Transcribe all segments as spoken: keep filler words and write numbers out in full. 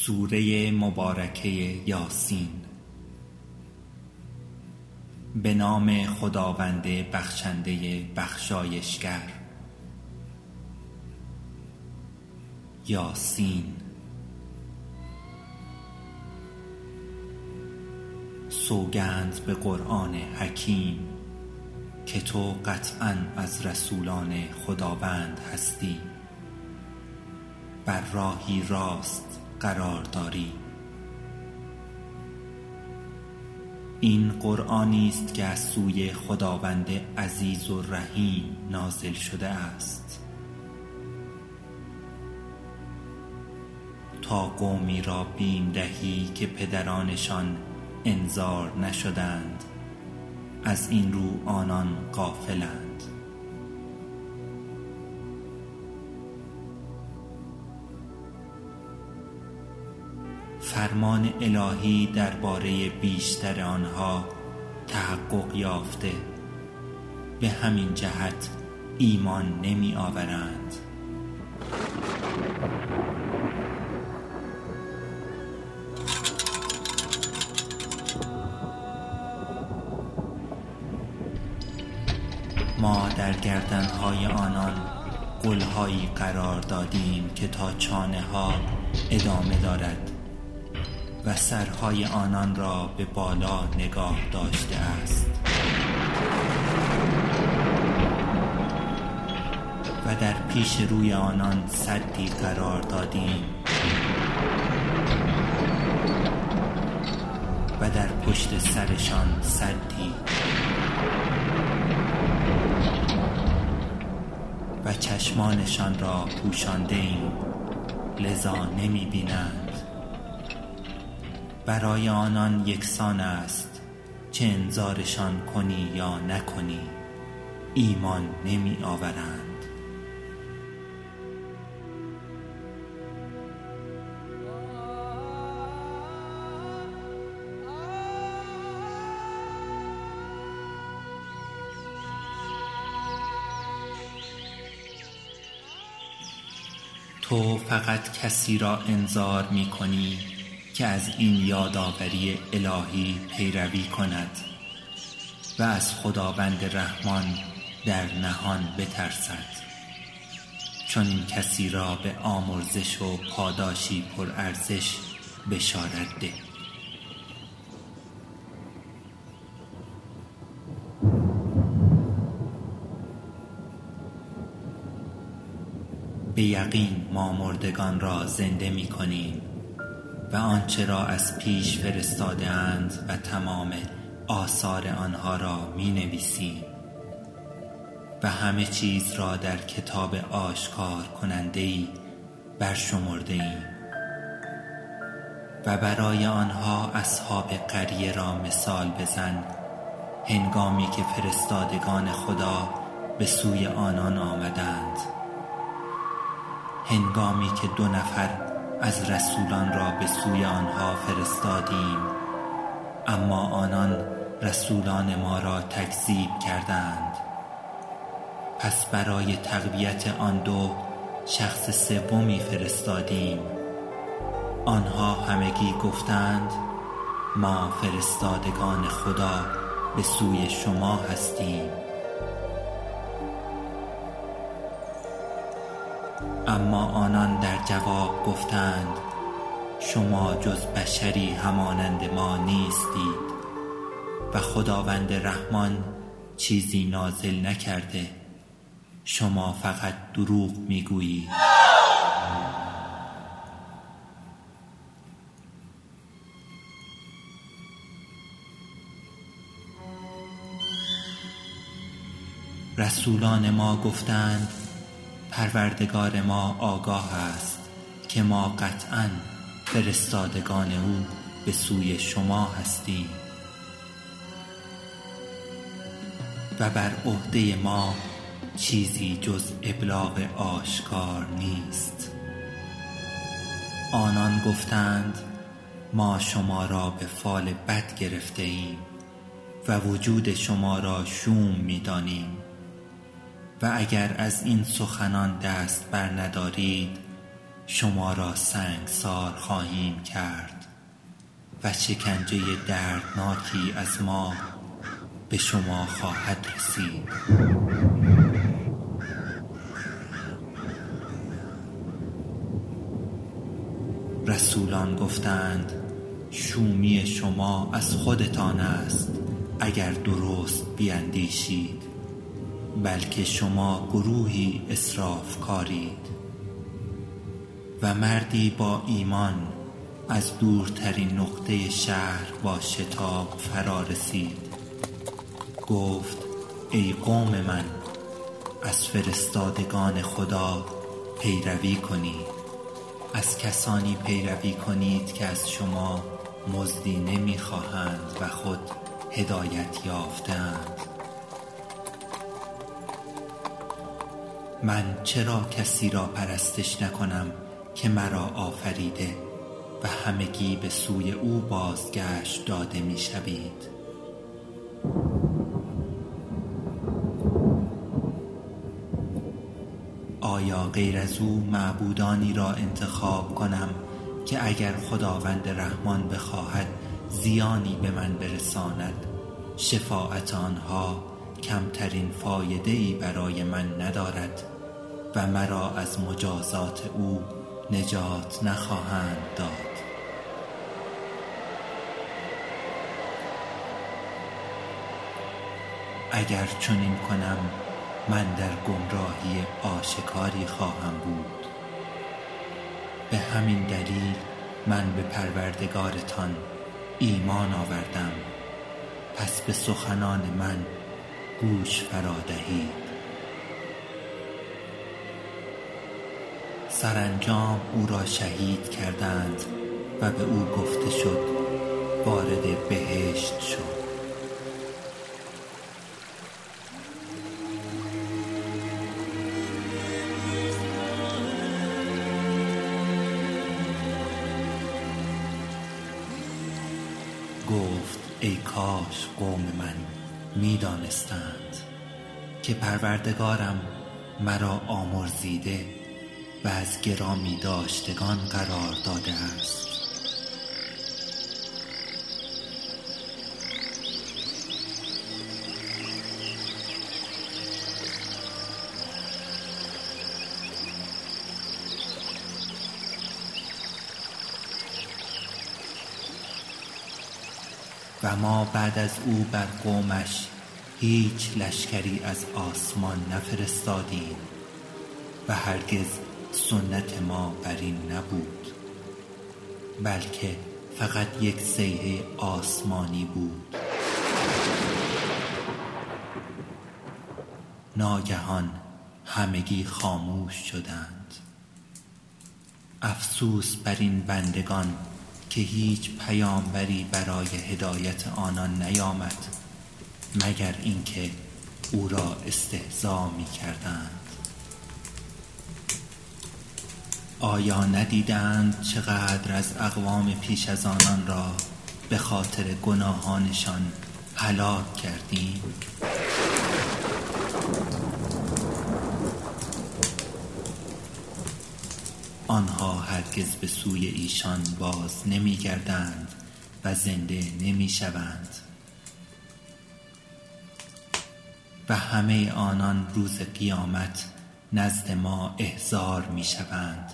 سوره مبارکه یاسین. به نام خداوند بخشنده بخشایشگر. یاسین. سوگند به قرآن حکیم که تو قطعاً از رسولان خداوند هستی، بر راهی راست قرار داری. این قرآنی است که از سوی خداوند عزیز و رحیم نازل شده است، تا قومی را بیم دهی که پدرانشان انذار نشدند، از این رو آنان غافلند. فرمان الهی درباره بیشتر آنها تحقق یافته، به همین جهت ایمان نمی آورند. ما در گردنهای آنان غلهایی قرار دادیم که تا چانه ها ادامه دارد و سرهای آنان را به بالا نگاه داشته است، و در پیش روی آنان سدی قرار دادیم و در پشت سرشان سدی، و چشمانشان را پوشانده ایم لذا نمی بینند. برای آنان یکسان است چه انذارشان کنی یا نکنی، ایمان نمی آورند. تو فقط کسی را انذار می کنی که از این یادآوری الهی پیروی کند و از خداوند رحمان در نهان بترسد، چون این کسی را به آمرزش و پاداشی پرارزش بشارت ده. به یقین ما مردگان را زنده می کنیم و آنچه را از پیش فرستاده اند و تمام آثار آنها را می نویسیم و همه چیز را در کتاب آشکار کننده‌ای برشمرده ایم. و برای آنها اصحاب قریه را مثال بزن، هنگامی که فرستادگان خدا به سوی آنان آمدند، هنگامی که دو نفر از رسولان را به سوی آنها فرستادیم، اما آنان رسولان ما را تکذیب کردند. پس برای تقویت آن دو شخص سومی فرستادیم. آنها همگی گفتند ما فرستادگان خدا به سوی شما هستیم. اما آنان در جواب گفتند شما جز بشری همانند ما نیستید و خداوند رحمان چیزی نازل نکرده، شما فقط دروغ میگویید. رسولان ما گفتند پروردگار ما آگاه است که ما قطعاً فرستادگان او به سوی شما هستیم و بر عهده ما چیزی جز ابلاغ آشکار نیست. آنان گفتند ما شما را به فال بد گرفته ایم و وجود شما را شوم می دانیم و اگر از این سخنان دست بر ندارید شما را سنگسار خواهیم کرد و شکنجه دردناکی از ما به شما خواهد رسید. رسولان گفتند شومی شما از خودتان است اگر درست بیندیشید، بلکه شما گروهی اسراف کارید. و مردی با ایمان از دورترین نقطه شهر با شتاب فرا رسید. گفت ای قوم من، از فرستادگان خدا پیروی کنید. از کسانی پیروی کنید که از شما مزدی نمی‌خواهند و خود هدایت یافته‌اند. من چرا کسی را پرستش نکنم که مرا آفریده و همگی به سوی او بازگشت داده می‌شوید؟ آیا غیر از او معبودانی را انتخاب کنم که اگر خداوند رحمان بخواهد زیانی به من برساند، شفاعت آنها کمترین فایده‌ای برای من ندارد و مرا از مجازات او نجات نخواهند داد؟ اگر چنین کنم من در گمراهی آشکاری خواهم بود. به همین دلیل من به پروردگارتان ایمان آوردم، پس به سخنان من گوش فرا دهید. سرانجام او را شهید کردند و به او گفته شد وارد بهشت شد. گفت ای کاش قوم من می دانستند که پروردگارم مرا آمرزیده و از گرامی داشتگان قرار داده است. و ما بعد از او بر قومش هیچ لشکری از آسمان نفرستادیم و هرگز سنت ما بر این نبود، بلکه فقط یک صیحه آسمانی بود. ناگهان همگی خاموش شدند. افسوس بر این بندگان که هیچ پیامبری برای هدایت آنان نیامد مگر اینکه او را استهزا می کردند. آیا ندیدند چقدر از اقوام پیش از آنان را به خاطر گناهانشان هلاک کردیم؟ آنها هرگز به سوی ایشان باز نمی گردند و زنده نمی شوند و همه آنان روز قیامت نزد ما احضار می شوند.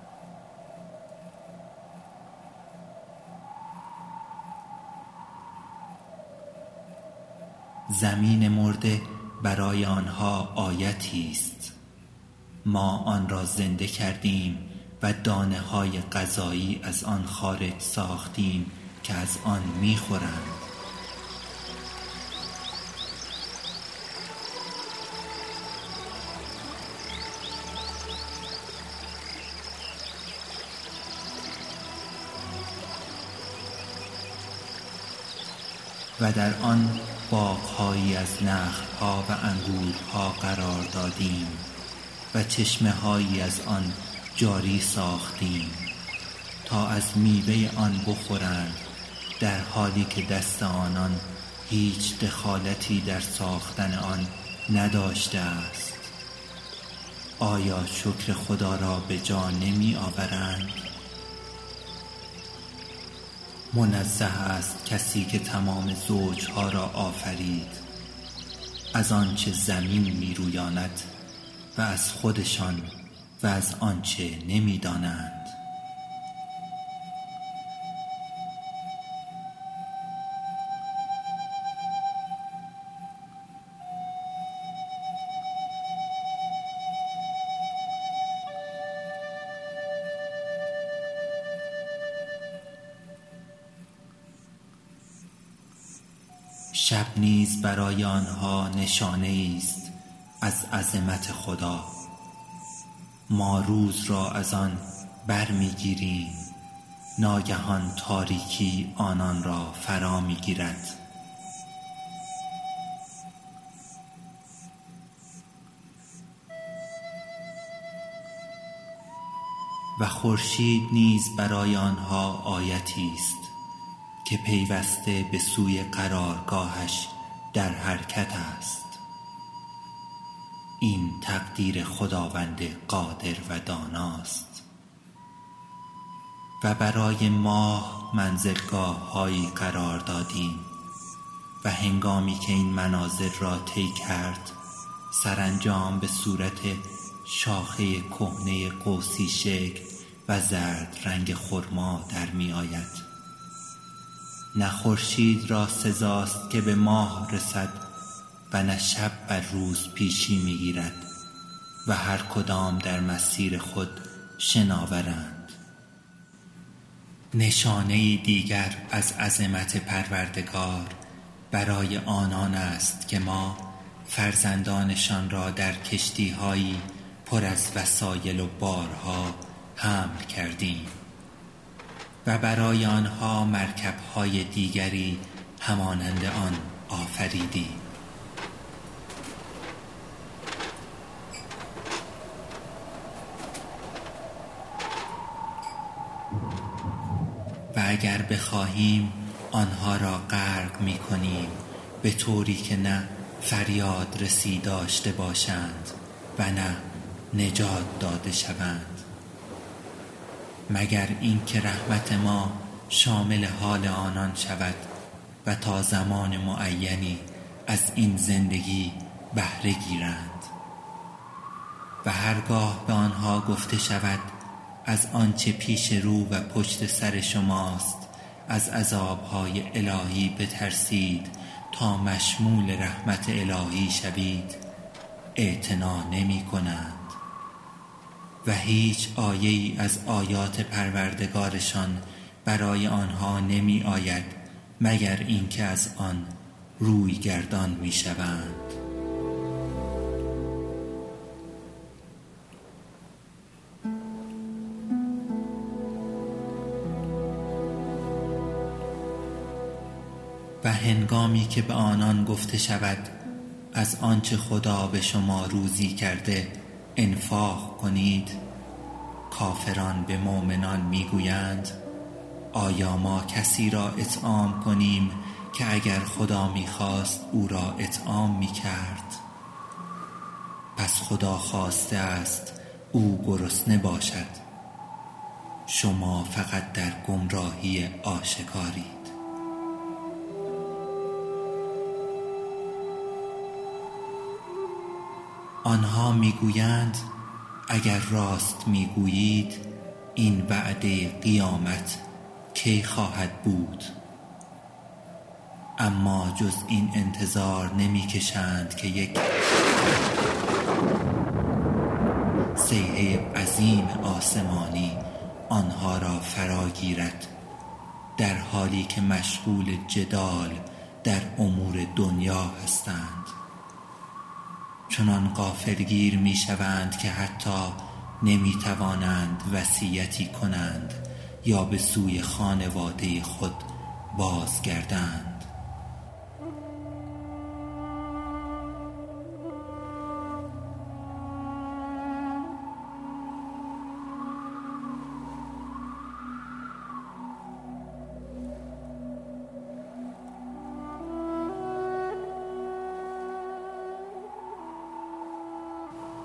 زمین مرده برای آنها آیتی است. ما آن را زنده کردیم و دانه های غذایی از آن خارج ساختیم که از آن می خورند. و در آن باغ‌هایی از نخل‌ها و انگورها قرار دادیم و چشمه‌هایی از آن جاری ساختیم تا از میوه آن بخورند، در حالی که دست آنان هیچ دخالتی در ساختن آن نداشته است. آیا شکر خدا را به جا نمی آورند؟ منزه است کسی که تمام زوجها را آفرید از آنچه زمین می رویاند و از خودشان و از آنچه نمی دانند. شب نیز برای آنها نشانه است از عظمت خدا. ما روز را از آن بر می گیریم، ناگهان تاریکی آنان را فرا می گیرد. و خورشید نیز برای آنها آیتی است که پیوسته به سوی قرارگاهش در حرکت است. این تقدیر خداوند قادر و داناست. و برای ماه منزلگاه هایی قرار دادیم و هنگامی که این منازل را طی کرد سرانجام به صورت شاخه کهنه قوسی شکل و زرد رنگ خرما در می آید. نه خورشید را سزاست که به ماه رسد و نه شب بر روز پیشی می گیرد و هر کدام در مسیر خود شناورند. نشانه دیگر از عظمت پروردگار برای آنان است که ما فرزندانشان را در کشتی‌هایی پر از وسایل و بارها حمل کردیم و برای آنها مرکب‌های دیگری همانند آن آفریدیم. و اگر بخواهیم آنها را غرق می کنیم به طوری که نه فریاد رسی داشته باشند و نه نجات داده شوند، مگر این که رحمت ما شامل حال آنان شود و تا زمان معینی از این زندگی بهره گیرند. و هرگاه به آنها گفته شود از آنچه پیش رو و پشت سر شماست از عذابهای الهی بترسید تا مشمول رحمت الهی شوید، اعتنا نمی کنند و هیچ آیه‌ای از آیات پروردگارشان برای آنها نمی آید مگر اینکه از آن روی گردان می شوند. و هنگامی که به آنان گفته شود از آنچه خدا به شما روزی کرده انفاق کنید، کافران به مؤمنان میگویند آیا ما کسی را اطعام کنیم که اگر خدا میخواست او را اطعام میکرد؟ پس خدا خواسته است او گرسنه باشد، شما فقط در گمراهی آشکارید. آنها میگویند اگر راست میگویید این وعده قیامت کی خواهد بود؟ اما جز این انتظار نمیکشند که یک صیحه عظیم آسمانی آنها را فرا گیرد، در حالی که مشغول جدال در امور دنیا هستند. چنان غافلگیر می شوند که حتی نمی توانند وصیتی کنند یا به سوی خانواده خود بازگردند.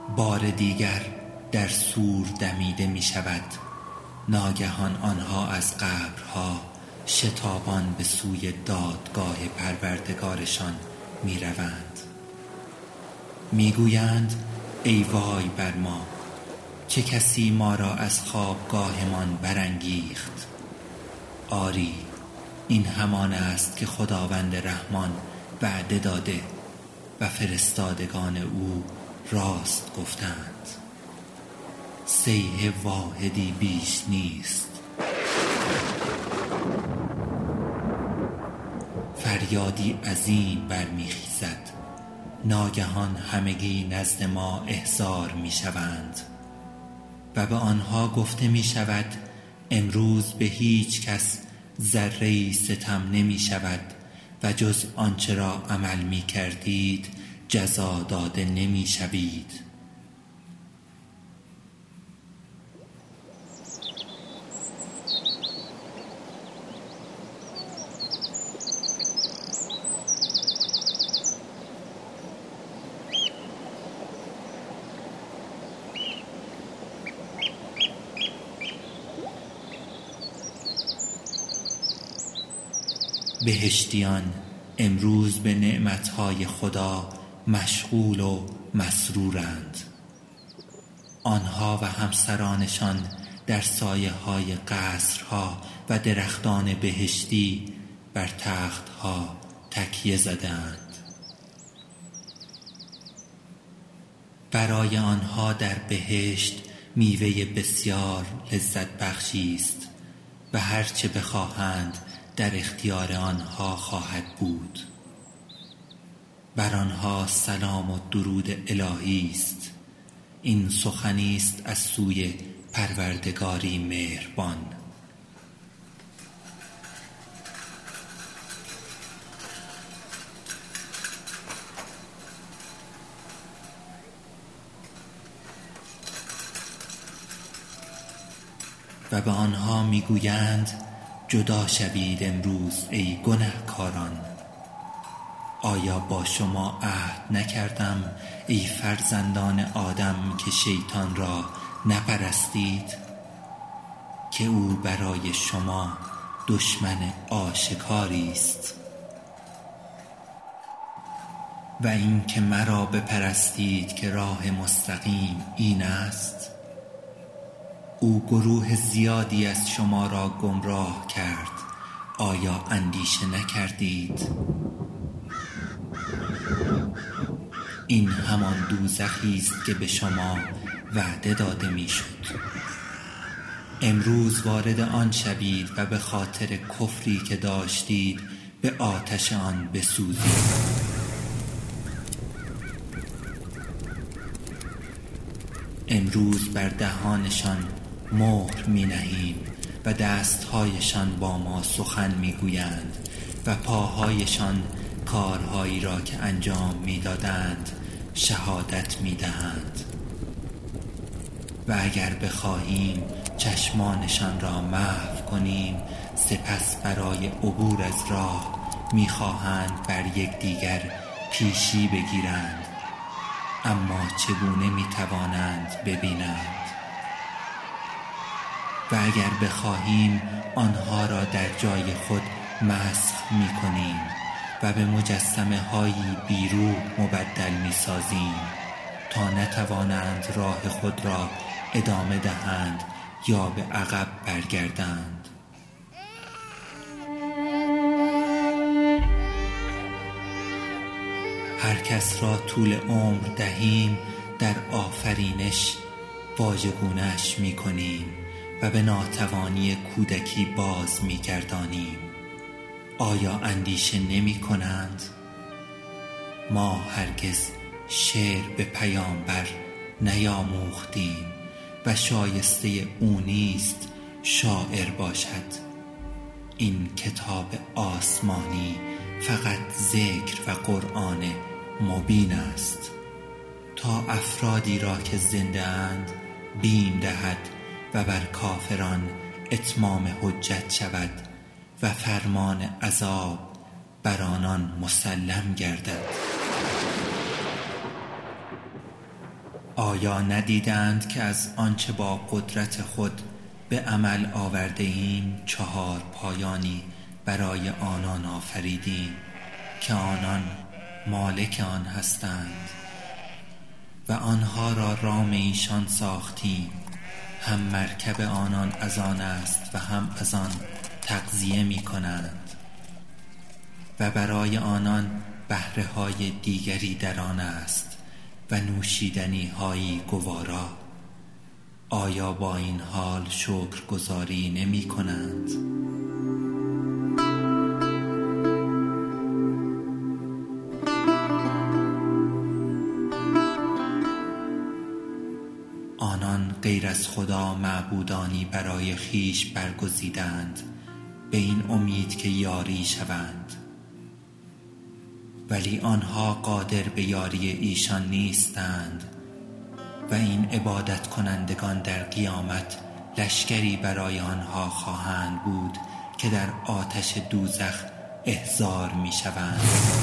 بار دیگر در سور دمیده می شود. ناگهان آنها از قبرها شتابان به سوی دادگاه پروردگارشان می روند. می گویند ای وای بر ما، چه کسی ما را از خوابگاهمان برانگیخت. آری، این همان است که خداوند رحمان وعده داده و فرستادگان او راست گفتند. صیحه واحدی بیش نیست، فریادی عظیم برمیخیزد. ناگهان همگی نزد ما احضار میشوند و به آنها گفته می شود امروز به هیچ کس ذره‌ای ستم نمی شود و جز آنچه را عمل می کردید جزا داده نمی شوید. بهشتیان امروز به نعمتهای خدا مشغول و مسرورند. آنها و همسرانشان در سایه های قصرها و درختان بهشتی بر تختها تکیه زدند. برای آنها در بهشت میوه بسیار لذت بخشی است و هرچه بخواهند در اختیار آنها خواهد بود. بر آنها سلام و درود الهی است. این سخنی است از سوی پروردگاری مهربان. و به آنها میگویند جدا شوید امروز ای گنهکاران. آیا با شما عهد نکردم ای فرزندان آدم که شیطان را نپرستید، که او برای شما دشمن آشکاری است و این که مرا بپرستید که راه مستقیم این است. او گروه زیادی از شما را گمراه کرد. آیا اندیشه نکردید؟ این همان دوزخی است که به شما وعده داده میشد. امروز وارد آن شوید و به خاطر کفری که داشتید به آتش آن بسوزید. امروز بر دهانشان مهر می نهیم و دستهایشان با ما سخن می گویند و پاهایشان کارهایی را که انجام می دادند شهادت می دهند. و اگر بخواهیم چشمانشان را محو کنیم، سپس برای عبور از راه می خواهند بر یکدیگر پیشی بگیرند، اما چگونه می توانند ببینند؟ و اگر بخواهیم آنها را در جای خود مسخ می کنیم و به مجسمه هایی بیروح مبدل می سازیم تا نتوانند راه خود را ادامه دهند یا به عقب برگردند. هر کس را طول عمر دهیم در آفرینش واژگونه‌اش می کنیم و به ناتوانی کودکی باز می گردانیم. آیا اندیشه نمی کنند؟ ما هرگز شعر به پیامبر نیاموختیم و شایسته او نیست شاعر باشد. این کتاب آسمانی فقط ذکر و قرآن مبین است تا افرادی را که زنده اند بیم دهد و بر کافران اتمام حجت شود و فرمان عذاب بر آنان مسلم گردد. آیا ندیدند که از آنچه با قدرت خود به عمل آورده ایم چهار پایانی برای آنان آفریدیم که آنان مالک آن هستند و آنها را رام ایشان ساختیم، هم مرکب آنان از آن است و هم از آن تغذیه می کنند و برای آنان بهره های دیگری در آن است و نوشیدنی هایی گوارا. آیا با این حال شکرگزاری نمی کنند؟ آنان غیر از خدا معبودانی برای خیش برگزیدند به این امید که یاری شوند، ولی آنها قادر به یاری ایشان نیستند و این عبادت کنندگان در قیامت لشکری برای آنها خواهند بود که در آتش دوزخ احضار می شوند.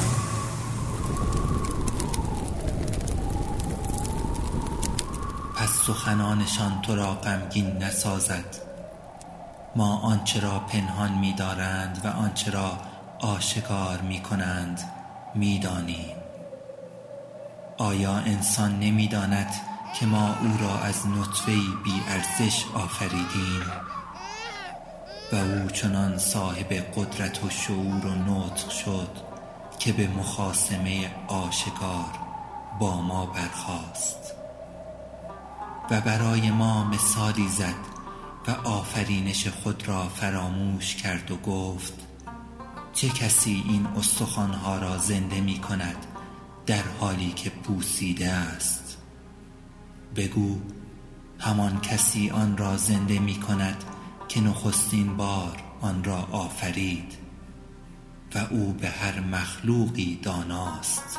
پس سخنانشان تو را غمگین نسازد. ما آنچه را پنهان می دارند و آنچه را آشکار می کنند می دانیم. آیا انسان نمی داند که ما او را از نطفه‌ای بی ارزش آفریدیم و او چنان صاحب قدرت و شعور و نطق شد که به مخاصمه آشکار با ما برخاست و برای ما مثالی زد و آفرینش خود را فراموش کرد و گفت چه کسی این استخوان‌ها را زنده می کند در حالی که پوسیده است؟ بگو همان کسی آن را زنده می کند که نخستین بار آن را آفرید و او به هر مخلوقی داناست.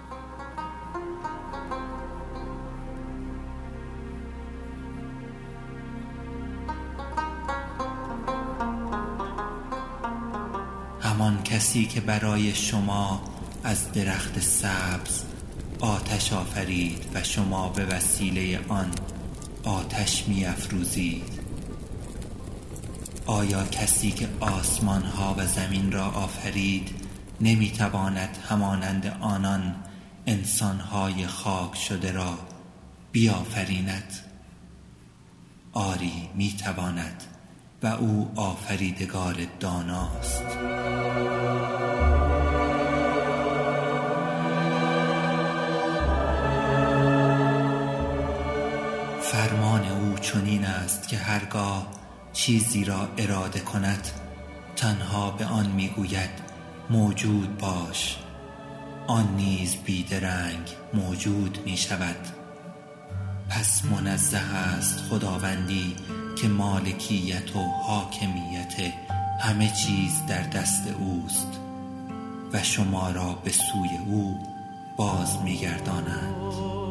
همان کسی که برای شما از درخت سبز آتش آفرید و شما به وسیله آن آتش می افروزید. آیا کسی که آسمان ها و زمین را آفرید نمی تواند همانند آنان انسان های خاک شده را بیافریند؟ آری می تواند و او آفریدگار داناست. فرمان او چنین است که هرگاه چیزی را اراده کند تنها به آن میگوید موجود باش، آن نیز بیدرنگ موجود می شود. پس منزه است خداوندی که مالکیت و حاکمیت همه چیز در دست اوست و شما را به سوی او باز می‌گردانند.